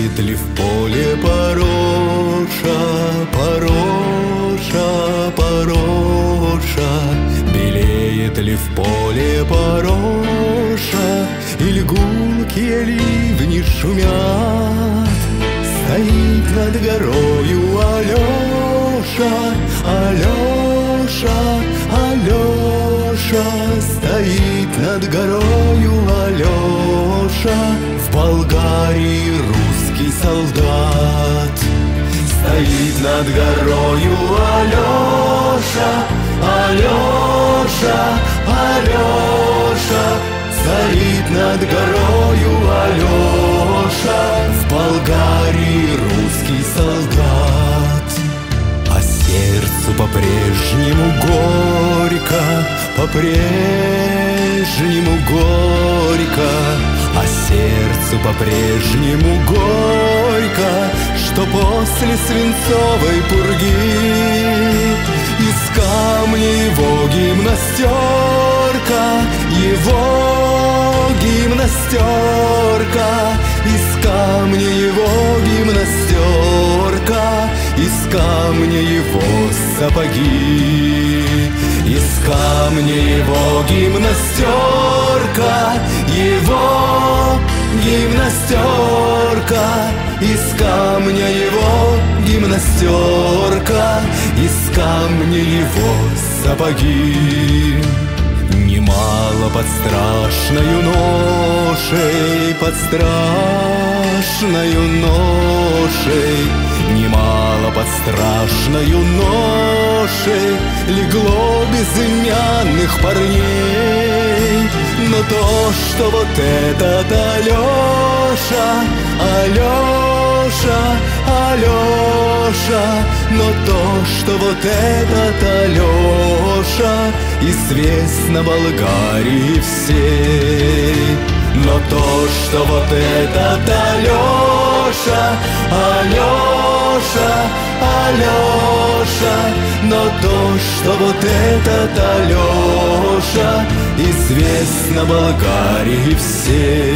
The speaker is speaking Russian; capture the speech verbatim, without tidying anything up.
Белеет ли в поле пороша, пороша, пороша? Белеет ли в поле пороша, или гулкие ливни шумят? Стоит над горою Алеша, Алеша, Алеша. Стоит над горою Алеша, в Болгарии русский солдат. Стоит над горою Алеша, Алеша, Алеша. Стоит над горою Алеша, в Болгарии русский солдат. А сердцу по-прежнему горько, по-прежнему горько, а сердцу по-прежнему горько, что после свинцовой пурги из камня его гимнастерка, его гимнастерка, из камня его гимнастерка, из камня его сапоги, из камня его гимнастерка, его гимнастерка, из камня его гимнастерка, из камня его сапоги. Немало под страшною ношей, под страшною ношей, немало под страшною ношей легло безымянных парней. Но то, что вот этот Алеша, Алеша, Алеша, но то, что вот этот Алеша известно Болгарии всей. Но то, что вот этот Алеша, Алеша, Алеша, но то, что вот этот Алеша известно Болгарии всей.